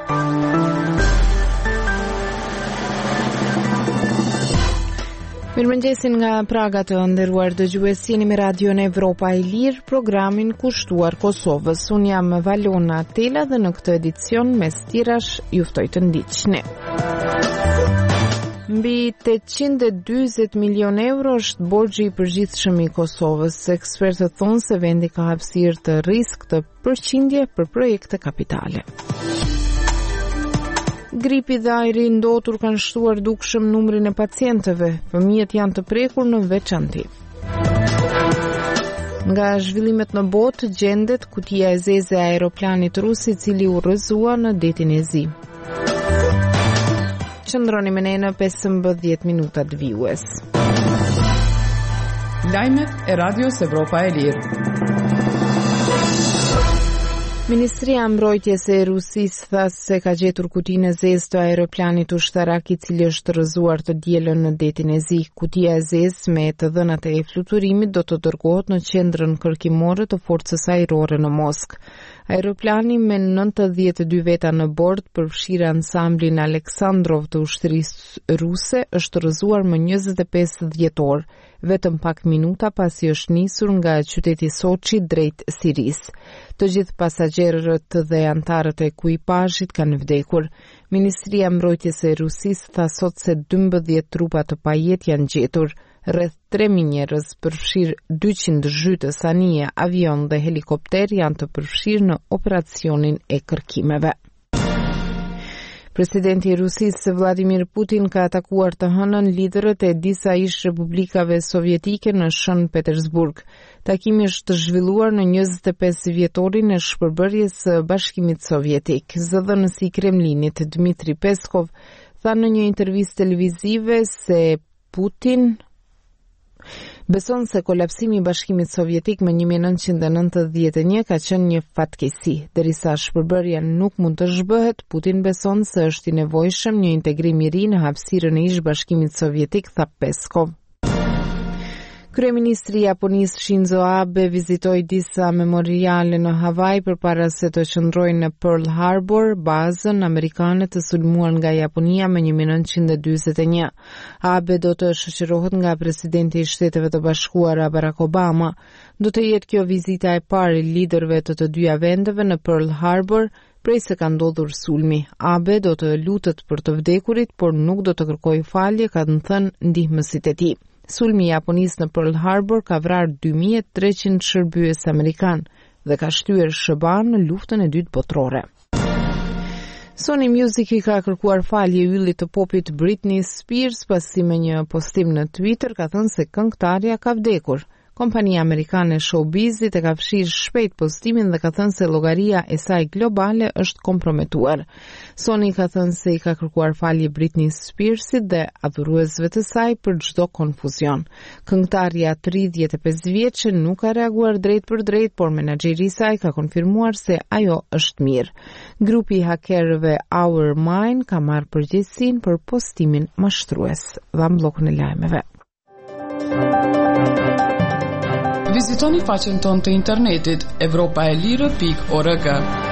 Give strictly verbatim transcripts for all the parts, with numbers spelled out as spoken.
Mirëmëngjesin nga Praga të nderuar dëgjues, jeni me Radion Evropa e Lirë, programin kushtuar Kosovës. Unë jam Valona Tela dhe në këtë edicion mes tirash ju ftoj të ndiqni. Mbi tetëqind e dyzet milion euro është borxhi i përgjithshëm i Kosovës. Ekspertët thonë se vendi ka hapësirë të risk të përqindje për projekte kapitale. Gripi dhe ajri i ndotur kanë shtuar dukshëm numrin e pacientëve. Fëmijët janë të prekur në veçanti. Nga zhvillimet në botë gjendet kutia e zezë e aeroplanit rus i cili u rrëzua në detin e Zi. Qëndroni me ne në pesëmbëdhjetë minutat vijues. Lajmet e Radios Evropa e Lirë. Ministria e Mbrojtjes e Rusisë tha se ka gjetur kutinë e zezë të aeroplanit ushtarak i cili është rrëzuar të dielën në detin e Zi. Kutia e zezë me të dhënat e fluturimit do të dërgohet në qendrën kërkimore të forcës ajrore në Moskë. Aeroplani me nëntëdhjetë e dy veta në bord përfshirë ansamblin Aleksandrov të ushtrisë ruse është rrëzuar më njëzet e pesë dhjetor, vetëm pak minuta pasi është nisur nga qyteti Soçi drejt Sirisë. Të gjithë pasagjerët dhe antarët e ekuipazhit kanë vdekur. Ministria e Mbrojtjes e Rusisë tha sot se dymbëdhjetë trupa të pajet janë gjetur. Rreth tre mijë njerëz, përfshirë dyqind zhytës anije, avion dhe helikopter janë të përfshirë në operacionin e kërkimeve. Presidenti i Rusisë Vladimir Putin ka atakuar të hënën liderët e disa ish republikave sovjetike në Shën Petersburg. Takimi është zhvilluar në njëzet e pesë vjetorin e shpërbërjes së Bashkimit Sovjetik. Zëdhënësi i Kremlinit Dmitri Peskov tha në një intervistë televizive se Putin beson se kolapsimi i Bashkimit Sovjetik më një mijë e nëntëqind e nëntëdhjetë e një ka qenë një fatkeqësi. Derisa shpërbërja nuk mund të zhbëhet, Putin beson se është i nevojshëm një integrim i ri në hapësirën e ish Bashkimit Sovjetik, tha Peskov. Kryeministri i Japonisë Shinzo Abe vizitoi disa memoriale në Havaj përpara se të qëndrojë në Pearl Harbor, bazën amerikane të sulmuar nga Japonia më një mijë e nëntëqind e dyzet e një. Abe do të shoqërohet nga presidenti i Shteteve të Bashkuara Barack Obama. Do të jetë kjo vizita e parë e liderëve të të dyja vendeve në Pearl Harbor prej se ka ndodhur sulmi. Abe do të lutet për të vdekurit, por nuk do të kërkojë falje, kanë thënë ndihmësit e tij. Sulmi i Japonisë në Pearl Harbor ka vrarë dy mijë e treqind shërbyes amerikan dhe ka shtyer S B A në luftën e dytë botërore. Sony Music i ka kërkuar falje yllit të popit Britney Spears pasi me një postim në Twitter ka thënë se këngëtarja ka vdekur. Kompania amerikane Showbizit e ka fshirë shpejt postimin dhe ka thënë se llogaria e saj globale është komprometuar. Sony ka thënë se i ka kërkuar falje Britney Spearsit dhe adhuruesve të saj për çdo konfuzion. Këngëtarja tridhjetë e pesë vjeçe nuk ka reaguar drejt për drejt, por menaxheri i saj ka konfirmuar se ajo është mirë. Grupi i hakerëve Our Mine ka marrë përgjegjësinë për postimin mashtrues. Dham bllokun e lajmeve. Vizitoni faqen tonë të internetit evropa e lirë pikë org.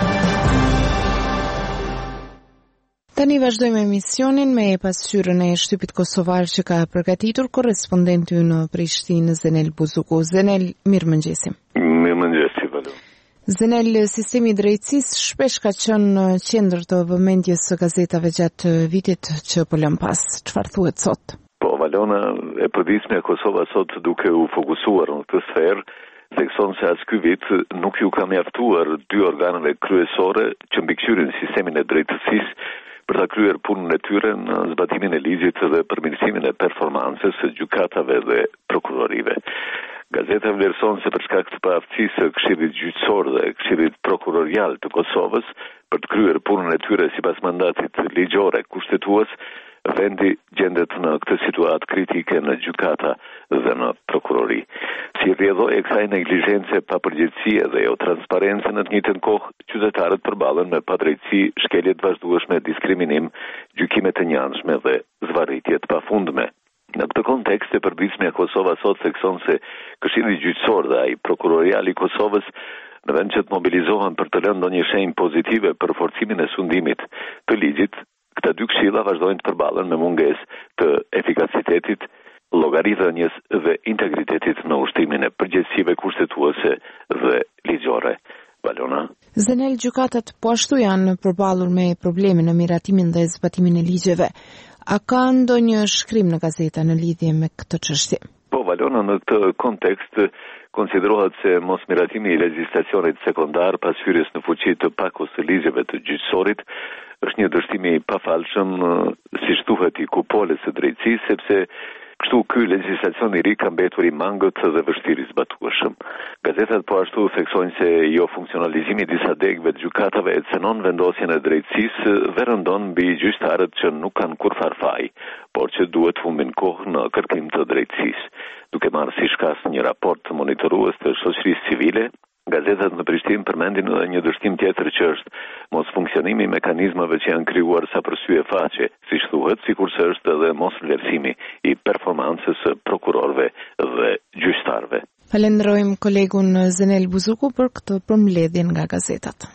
Tani vazhdojmë emisionin me pasqyrën e shtypit kosovar që ka përgatitur korrespondenti ynë në Prishtinë, Zenel Buzuku. Zenel, mirëmëngjesim. Mirëmëngjesi, Valon. Zenel, sistemi i drejtësisë shpesh ka qenë në qendër të vëmendjes së gazetave gjatë vitit që po lëm pas. Çfarë thuhet sot? Po, Valona, e përditshme e Kosova sot duke u fokusuar në këtë sferë, thekson se as ky vit nuk ju ka mjaftuar dy organeve kryesore që mbikëqyrin sistemin e drejtësisë për ta kryer punën e tyre në zbatimin e ligjit dhe përmirësimin e performancës së gjykatave dhe prokurorive. Gazeta vlerëson se për shkak të paaftësisë së Këshillit Gjyqësor dhe Këshillit Prokurorial të Kosovës për të kryer punën e tyre sipas mandatit ligjor e kushtetues, vendi gjendet në këtë situatë kritike në gjykata dhe në prokurori. Si rrjedhoi e kësaj neglizhence, papërgjegjësie dhe jo transparencë në të njëjtën kohë, qytetarët përballen me padrejtësi, shkelje të vazhdueshme, diskriminim, gjykime të njanshme dhe zvarritje të pafundme. Në këtë kontekst e përditshme Kosova sot thekson se Këshilli Gjyqësor dhe ai prokurorial i Kosovës Në vend që të mobilizohen për të lënë ndonjë shenjë pozitive për forcimin e sundimit të ligjit, këta dy këshilla vazhdojnë të përballen me mungesë të efikasitetit, llogaridhënies dhe integritetit në ushtrimin e përgjegjësive kushtetuese dhe ligjore. Valona. Zenel, gjykatat po ashtu janë përballur me probleme në miratimin dhe zbatimin e ligjeve. A ka ndonjë shkrim në gazeta në lidhje me këtë çështje? Po, Valona, në këtë kontekst konsiderohet se mos miratimi i legjislacionit sekondar pas hyrjes në fuqi të pakos të ligjeve të gjyqësorit është një dështim i pafalshëm, siç thuhet, i kupoles së drejtësisë, sepse kështu ky legjislacion i ri ka mbetur i mangët dhe vështirë i zbatueshëm. Gazetat po ashtu theksojnë se jo funksionalizimi i disa degëve të gjykatave e cenon vendosjen e drejtësisë dhe rëndon mbi gjyqtarët që nuk kanë kur farfaj, por që duhet humbin kohë në kërkim të drejtësisë. Duke marrë si shkas një raport të monitorues të shoqërisë civile, gazetat në Prishtinë përmendin edhe një dështim tjetër që është mos funksionimi i mekanizmave që janë krijuar sa për sy e faqe, siç thuhet, sikurse është edhe mos vlerësimi i performancës së prokurorëve dhe gjyqtarëve. Falenderojmë kolegun Zenel Buzuku për këtë përmbledhje nga gazetat.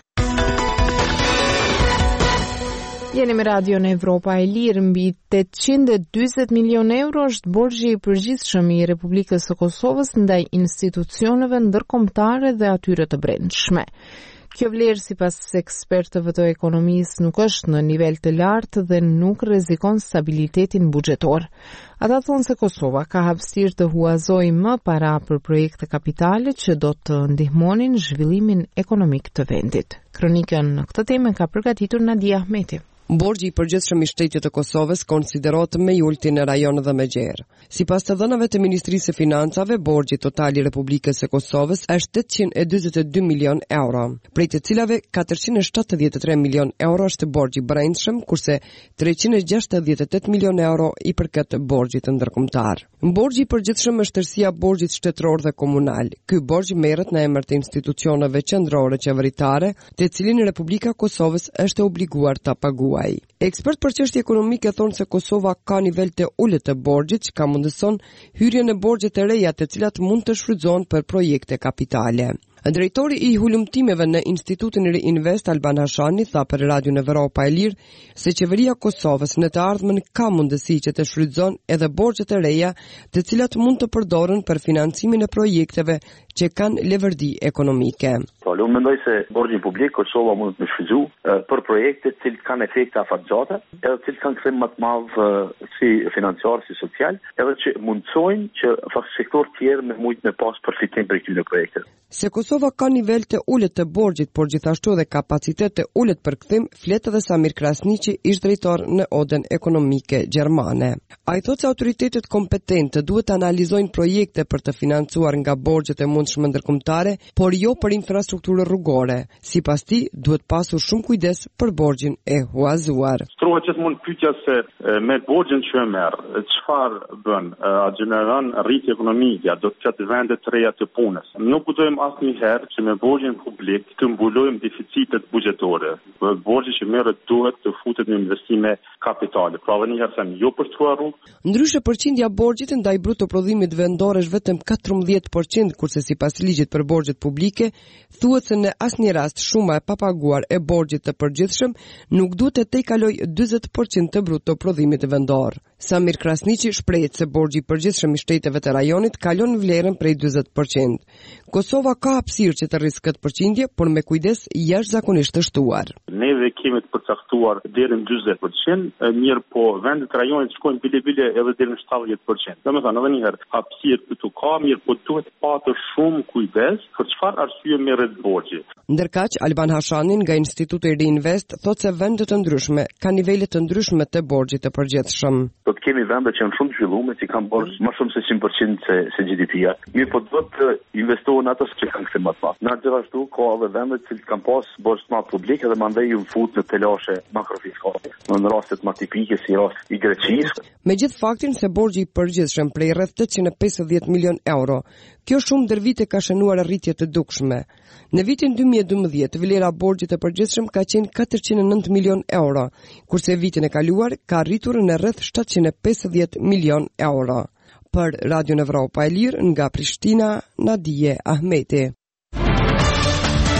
Jeni me Radio në Evropa e Lirë. Mbi tetëqind e dyzet milion euro është borxhi i përgjithshëm i Republikës së Kosovës ndaj institucioneve ndërkombëtare dhe atyre të brendshme. Kjo vlerë sipas ekspertëve të ekonomisë nuk është në nivel të lartë dhe nuk rrezikon stabilitetin buxhetor. Ata thonë se Kosova ka hapësirë të huazojë më para për projekte kapitale që do të ndihmonin zhvillimin ekonomik të vendit. Kronikën në këtë temë ka përgatitur Nadia Ahmeti. Borxhi i përgjithshëm i shtetit të Kosovës konsiderohet më i ulti në rajon dhe me gjerë. Sipas të dhënave të Ministrisë së Financave, borxhi total i Republikës së Kosovës është tetëqind e dyzet e dy milion euro, prej të cilave katërqind e shtatëdhjetë e tre milion euro është borxhi i brendshëm, kurse treqind e gjashtëdhjetë e tetë milion euro i përket borxhit ndërkombëtar. Borxhi i përgjithshëm është tërësia borxhit shtetëror dhe komunal. Ky borxh merret në emër të institucioneve qendrore qeveritare, të cilin Republika e Kosovës është e obliguar ta paguajë. Ekspert për çështje ekonomike thonë se Kosova ka nivel të ulët të borxhit, që ka mundëson hyrjen e borxhe të reja, të cilat mund të shfrytëzohen për projekte kapitale. Drejtori i hulumtimeve në Institutin Reinvest Alban Hashani tha për Radio Evropa e Lirë se qeveria e Kosovës në të ardhmen ka mundësi që të shfrytëzon edhe borxhet e reja, të cilat mund të përdoren për financimin e projekteve që kanë leverdi ekonomike. Po, unë mendoj se borxhi publik Kosova mund të shfrytëzojë për projekte që kanë efekte afatgjate, edhe që kanë kthim më të madh si financiar si social, edhe që mundsojnë që sektor tjerë me mujt me pas përfitim për këtyre projekteve. Se Kosova ka nivel të ulët të borxhit, por gjithashtu edhe kapacitet të ulët për kthim, flet edhe Samir Krasniqi, ish drejtor në Odën Ekonomike Gjermane. Ai thotë se autoritetet kompetente duhet të analizojnë projekte për të financuar nga borxhet e mundshme ndërkombëtare, por jo për infrastrukturë rrugore. Sipas tij, duhet pasur shumë kujdes për borxhin e huazuar. Strohet gjithmonë pyetja se me borxhin që e merr, çfarë bën? A gjeneron rritje ekonomike, do të çet vende të reja të punës? Nuk kujtojmë asnjëherë që me borxhin publik të mbulojmë deficitet buxhetore. Borxhi që merret duhet të futet në investime kapitale. Pra edhe një herë them, jo për çfarë rrugë. Ndryshe përqindja e borxhit ndaj bruto prodhimit vendor është vetëm katërmbëdhjetë përqind, kurse sipas ligjit për borxhet publike, thuhet se në asnjë rast shuma e papaguar e borxhit të përgjithshëm nuk duhet të tejkalojë dyzet përqind të bruto prodhimit vendor. Samir Krasniqi shprehet se borxhi i përgjithshëm i shteteve të rajonit kalon vlerën prej dyzet përqind. Kosova ka hapësirë që të rrisë këtë përqindje, por me kujdes jashtëzakonisht të shtuar. Neve kemi të përcaktuar deri në dyzet përqind, mirë po vendet e rajonit shkojnë bile-bile edhe deri në shtatëdhjetë përqind. Domethënë edhe një herë hapësirë këtu ka, mirë po duhet patë shumë kujdes për çfarë arsye merret borxhi. Ndërkaq, Alban Hashani nga Instituti Reinvest thotë se vendet të ndryshme kanë nivele të ndryshme të borxhit të përgjithshëm. Do të kemi vende që janë shumë të zhvilluara, që kanë borxh më shumë se njëqind përqind se, se G D P-ja. Mirë po duhet të investohen ato që kanë kthim më të madh. Na gjithashtu ka edhe vende që kanë pas borxh të madh publik edhe mandej ju fut në telashe makrofiskale. Në rastet më tipike si rasti i Greqisë. Megjithë faktin se borxhi i përgjithshëm prej rreth tetëqind e pesëdhjetë milion euro, kjo shumë ndër vite ka shënuar rritje të dukshme. Në vitin dy mijë e dymbëdhjetë, vlera e borxhit të përgjithshëm ka qenë katërqind e nëntë milion euro, kurse vitin e kaluar ka rritur në rreth shtatëqind e pesëdhjetë milion euro. Për Radio Evropa e Lirë nga Prishtina, Nadije Ahmeti.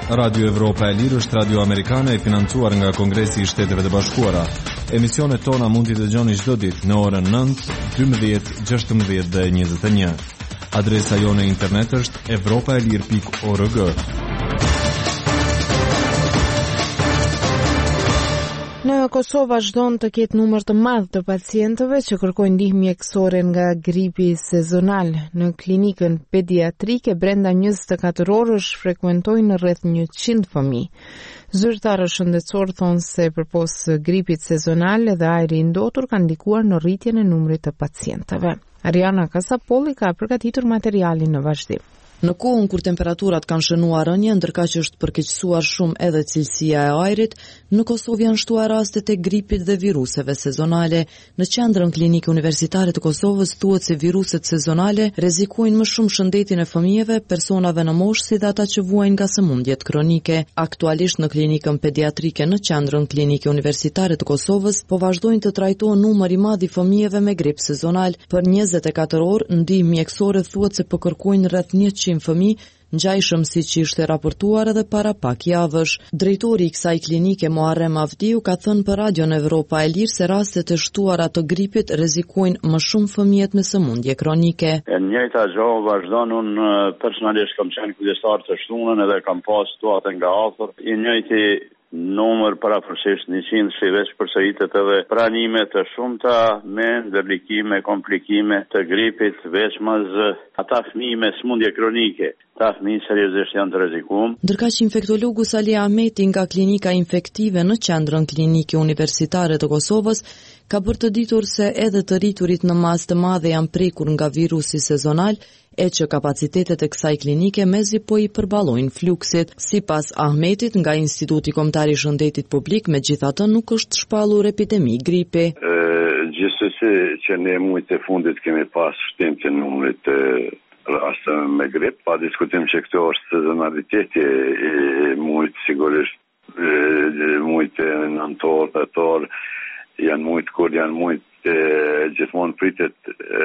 Radio Evropa e Lirë është radio amerikane e financuar nga Kongresi i Shteteve të Bashkuara. Emisionet tona mund t'i dëgjoni çdo ditë në orën nëntë, dymbëdhjetë, gjashtëmbëdhjetë dhe njëzet e një. Adresa jone internet është evropaelir pikë org. Në Kosovë vazhdon të ketë numër të madh të pacientëve që kërkojnë ndihmë mjekësore nga gripi sezonal. Në klinikën pediatrike brenda njëzet e katër orësh frekuentojnë rreth njëqind fëmijë. Zyrtarë shëndetësor thonë se përpos gripit sezonal edhe ajri i ndotur kanë ndikuar në rritjen e numrit të pacientëve. Ariana Kasapolli ka përgatitur materialin në vazhdim. Në kohën kur temperaturat kanë shënuar rënje, ndërka që është përkeqësuar shumë edhe cilësia e ajrit, në Kosovë janë shtuar rastet e gripit dhe viruseve sezonale. Në qendrën klinike universitare të Kosovës thuhet se viruset sezonale rrezikojnë më shumë shëndetin e fëmijëve, personave në moshë si dhe ata që vuajnë nga sëmundjet kronike. Aktualisht në klinikën pediatrike në qendrën klinike universitare të Kosovës po vazhdojnë të trajtohen numër i madh i fëmijëve me grip sezonal. Për njëzet e katër orë ndihmë mjekësore thuhet se po kërkojnë rreth njëqind fëmijë, ngjajshëm siç ishte raportuar edhe para pak javësh. Drejtori i kësaj klinike Muharrem Avdiu ka thënë për Radion Evropa e Lirë se rastet e shtuara të gripit rrezikojnë më shumë fëmijët me sëmundje kronike. E njëjta gjë vazhdon, unë personalisht kam qenë kujdestar të shtunën edhe kam pas situata nga afër. I njëjti numër parafërsisht njëqind si veç përsëritet edhe pranime të shumta me ndërlikime, komplikime të gripit, veçmaz ata fëmijë me sëmundje kronike. Ta fëmijë seriozisht janë të rrezikuar. Ndërka që infektologu Sali Ahmeti nga klinika infektive në qendrën klinike universitare të Kosovës ka bërë të ditur se edhe të rriturit në masë të madhe janë prekur nga virusi sezonal, e që kapacitetet e kësaj klinike mezi po i përballojnë fluksit. Sipas Ahmetit nga Instituti Kombëtar i Shëndetit Publik, megjithatë nuk është shpallur epidemi gripi. Gjithsesi që ne muajt e fundit kemi pas shtim të numrit të rasteve me grip, pa diskutim që këto është sezonaliteti i muajt, sigurisht muajt e nëntor, tetor, janë muajt kur janë muajt gjithmonë pritet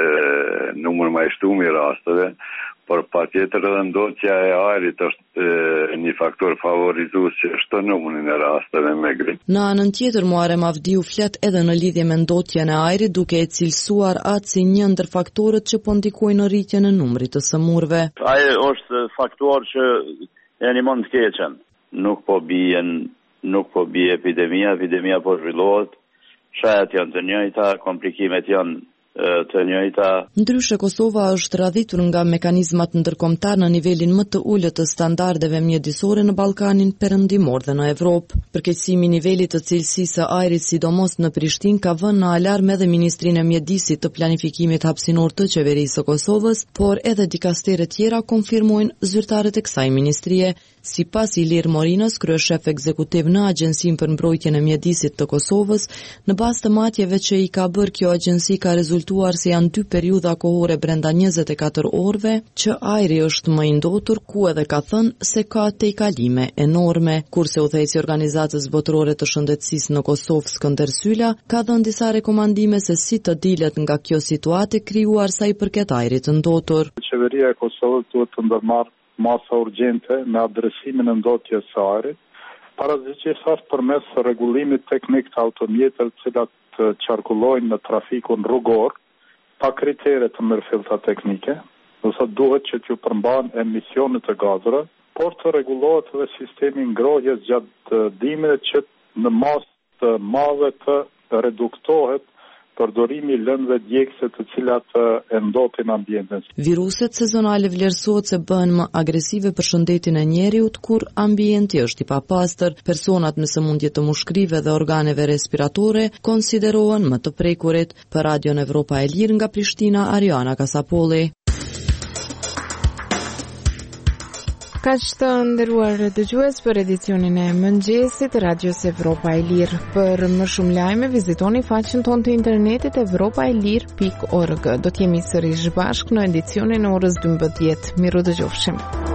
numër më i shtuar i rasteve, por patjetër edhe ndotja e ajrit është një faktor favorizues që shton numrin e rasteve me grip. Në anën tjetër, Muharrem Avdiu flet edhe në lidhje me ndotjen e ajrit, duke e cilësuar atë si një ndër faktorët që po ndikojnë në rritjen e numrit të sëmurëve. Ai është faktor që e animon të keqen. Nuk po bien, nuk po bie epidemia, epidemia po zhvillohet. Shajat janë të njëjta, komplikimet janë të njëjta. Ndryshe, Kosova është radhitur nga mekanizmat ndërkombëtar në nivelin më të ulët të standardeve mjedisore në Ballkanin Perëndimor dhe në Evropë. Përkeqësimi i nivelit të cilësisë së ajrit, sidomos në Prishtinë, ka vënë në alarm edhe Ministrinë e Mjedisit të Planifikimit Hapësinor të Qeverisë së Kosovës, por edhe dikastere tjera konfirmojnë zyrtarët e kësaj ministrie. Sipas Ilir Morinës, kryeshef ekzekutiv në Agjencinë për Mbrojtjen e Mjedisit të Kosovës, në bazë të matjeve që i ka bërë kjo agjenci ka rezultuar se janë dy periudha kohore brenda njëzet e katër orëve që ajri është më i ndotur, ku edhe ka thënë se ka tejkalime enorme. Kurse udhëheqësi i Organizatës Botërore të Shëndetësisë në Kosovë, Skënder Syla, ka dhënë disa rekomandime se si të dilet nga kjo situatë krijuar sa i përket ajrit të ndotur. Qeveria e Kosovës duhet të ndërmarrë masa urgjente në adresimin e ndotjes së ajrit, parazyqësisht përmes rregullimit teknik të automjeteve të cilat qarkullojnë në trafikun rrugor pa kritere të mirëfillta teknike, ose duhet që t'ju përmban emisionet e gazeve, por të rregullohet edhe sistemi ngrohjes gjatë dimrit që në masë të madhe të reduktohet përdorimi i lëndëve djegëse të cilat e ndotin ambientin. Viruset sezonale vlerësohet se bëhen më agresive për shëndetin e njeriut kur ambienti është i papastër. Personat me sëmundje të mushkrive dhe organeve respiratore konsiderohen më të prekurit. Për Radion Evropa e Lirë nga Prishtina, Ariana Kasapolli. Kaq të nderuar dëgjues për edicionin e mëngjesit Radios Evropa e Lirë. Për më shumë lajme vizitoni faqen tonë të internetit evropaelir pikë org. Do të jemi sërish bashkë në edicionin e orës dymbëdhjetë. Miru dëgjofshim.